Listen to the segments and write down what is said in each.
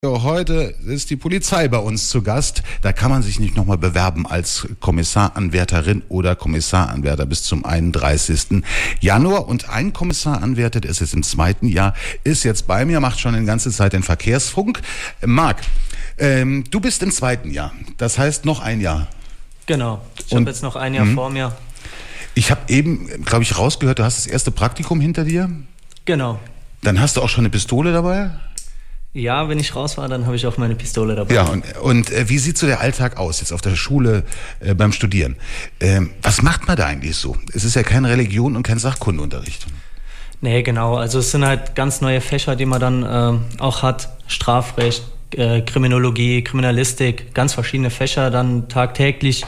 Heute ist die Polizei bei uns zu Gast. Da kann man sich nicht nochmal bewerben als Kommissaranwärterin oder Kommissaranwärter bis zum 31. Januar. Und ein Kommissaranwärter, der ist jetzt im 2. Jahr, ist jetzt bei mir, macht schon eine ganze Zeit den Verkehrsfunk. Marc, du bist im 2. Jahr. Das heißt noch ein Jahr. Genau. Ich habe jetzt noch ein Jahr vor mir. Ich habe eben, glaube ich, rausgehört, du hast das erste Praktikum hinter dir. Genau. Dann hast du auch schon eine Pistole dabei? Ja, wenn ich raus war, dann habe ich auch meine Pistole dabei. Ja, und wie sieht so der Alltag aus jetzt auf der Schule beim Studieren? Was macht man da eigentlich so? Es ist ja keine Religion und kein Sachkundeunterricht. Nee, genau. Also es sind halt ganz neue Fächer, die man dann auch hat. Strafrecht, Kriminologie, Kriminalistik, ganz verschiedene Fächer dann tagtäglich.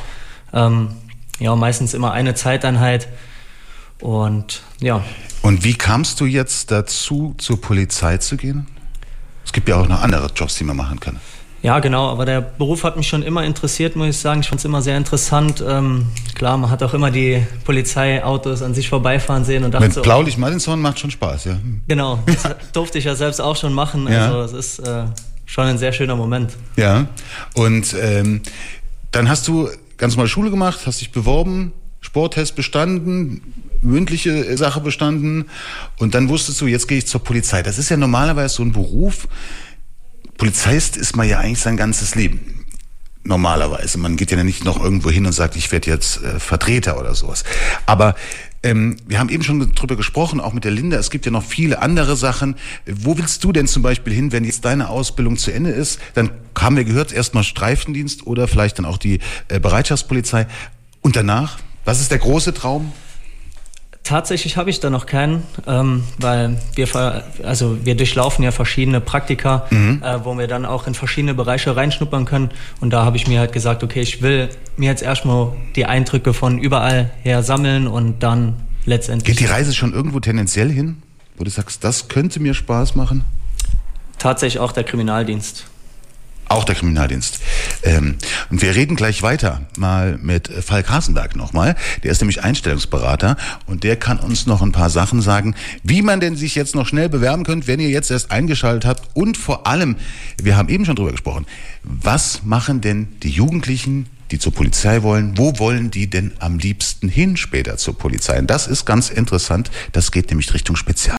Ja, meistens immer eine Zeiteinheit. Und ja. Und wie kamst du jetzt dazu, zur Polizei zu gehen? Es gibt ja auch noch andere Jobs, die man machen kann. Ja, genau, aber der Beruf hat mich schon immer interessiert, muss ich sagen. Ich fand es immer sehr interessant. Klar, man hat auch immer die Polizeiautos an sich vorbeifahren sehen und dachte mit Blaulicht-Martinshorn macht schon Spaß, ja. Genau, das durfte ich ja selbst auch schon machen. Ja. Also es ist schon ein sehr schöner Moment. Ja, und dann hast du ganz normal Schule gemacht, hast dich beworben, Sporttest bestanden, mündliche Sache bestanden und dann wusstest du, jetzt gehe ich zur Polizei. Das ist ja normalerweise so ein Beruf. Polizist ist man ja eigentlich sein ganzes Leben. Normalerweise. Man geht ja nicht noch irgendwo hin und sagt, ich werde jetzt Vertreter oder sowas. Aber wir haben eben schon drüber gesprochen, auch mit der Linda. Es gibt ja noch viele andere Sachen. Wo willst du denn zum Beispiel hin, wenn jetzt deine Ausbildung zu Ende ist? Dann haben wir gehört, erstmal Streifendienst oder vielleicht dann auch die Bereitschaftspolizei. Und danach? Was ist der große Traum? Tatsächlich habe ich da noch keinen, weil wir durchlaufen ja verschiedene Praktika, wo wir dann auch in verschiedene Bereiche reinschnuppern können. Und da habe ich mir halt gesagt, okay, ich will mir jetzt erstmal die Eindrücke von überall her sammeln und dann letztendlich... Geht die Reise schon irgendwo tendenziell hin, wo du sagst, das könnte mir Spaß machen? Tatsächlich auch der Kriminaldienst. Auch der Kriminaldienst. Und wir reden gleich weiter mal mit Falk Hasenberg nochmal. Der ist nämlich Einstellungsberater und der kann uns noch ein paar Sachen sagen, wie man denn sich jetzt noch schnell bewerben könnt, wenn ihr jetzt erst eingeschaltet habt. Und vor allem, wir haben eben schon drüber gesprochen, was machen denn die Jugendlichen, die zur Polizei wollen? Wo wollen die denn am liebsten hin später zur Polizei? Und das ist ganz interessant. Das geht nämlich Richtung Spezial.